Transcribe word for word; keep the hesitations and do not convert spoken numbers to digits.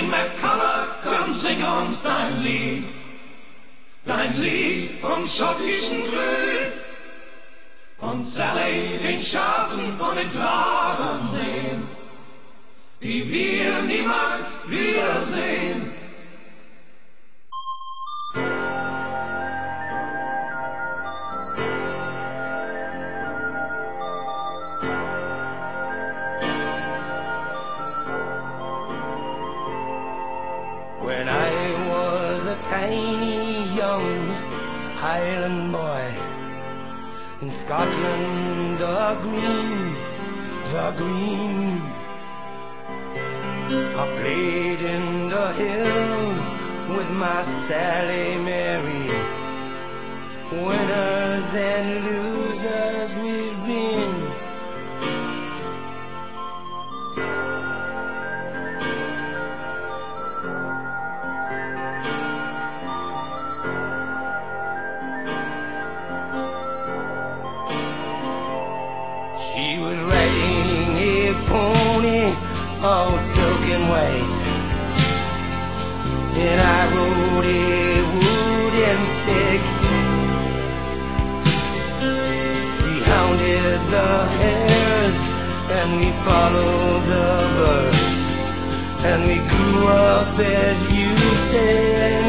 Jane McCulloch, komm, sing uns dein Lied. Dein Lied vom schottischen Grün, von Sally, den Schafen von den klaren Seen, die wir niemals wiedersehen. When I was a tiny young Highland boy in Scotland, the green, the green, I played in the hills with my Sally Mary. Winners and losers we've been. She was riding a pony all silken white, and I rode a wooden stick. We hounded the hares and we followed the birds, and we grew up, as you say.